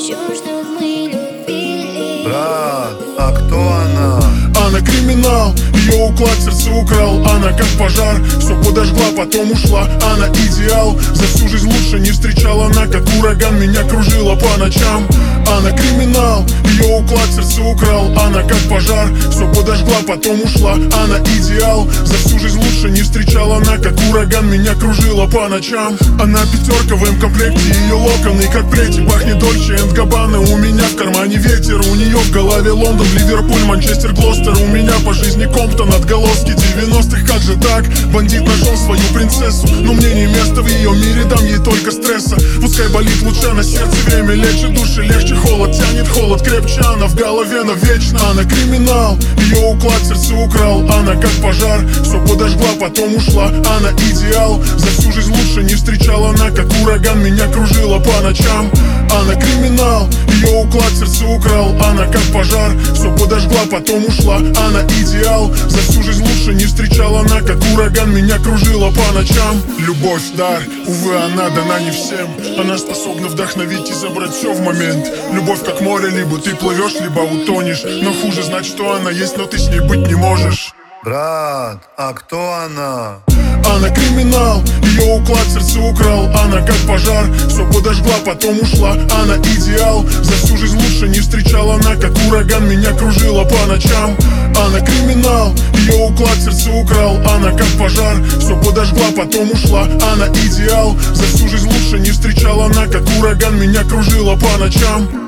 Все, что мы любили. Брат, а кто она? Она криминал, ее уклад сердце украл. Она как пожар, все подожгла, потом ушла. Она идеал, за всю жизнь лучше не встречала. Она как ураган, меня кружила по ночам. Она криминал, ее уклад сердце украл. Она как пожар, все подожгла, потом ушла. Она идеал, за всю жизнь лучше не встречала. Она как ураган, меня кружила по ночам. Она пятерка в М-комплекте, ее локоны как плети. Пахнет Дольче энд Габбана, у меня в кармане ветер. У нее в голове Лондон, Ливерпуль, Манчестер, Глостер. У меня по жизни Комптон, отголоски 90-х, как же так? Бандит нашел свою принцессу, но мне не место в ее мире, дам ей только стресса. Пускай болит лучше на сердце, время лечит души, легче холод, тянет холод крепче. Она в голове навечно, она криминал, ее уклад сердце украл. Она как пожар, все подожгла, потом ушла. Она идеал, за всю жизнь лучше не встречала. Она как ураган, меня кружила по ночам. Она криминал, ее уклад сердце украл. Она как пожар, все подожгла, потом ушла. Она идеал, за всю жизнь лучше не встречала. Она как ураган, меня кружила по ночам. Любовь дар, увы, она дана не всем. Она способна вдохновить и забрать все в момент. Любовь как море, либо ты плывешь, либо утонешь. Но хуже знать, что она есть, но ты с ней быть не можешь. Брат, а кто она? Она криминал, ее уклад сердце украл. Она как пожар, все подожгла, потом ушла. Она идеал, за всю жизнь лучше не встречала. Она как ураган, меня кружила по ночам. Она криминал, ее уклад сердце украл. Она как пожар, все подожгла, потом ушла. Она идеал, за всю жизнь лучше не встречала. Она как ураган, меня кружила по ночам.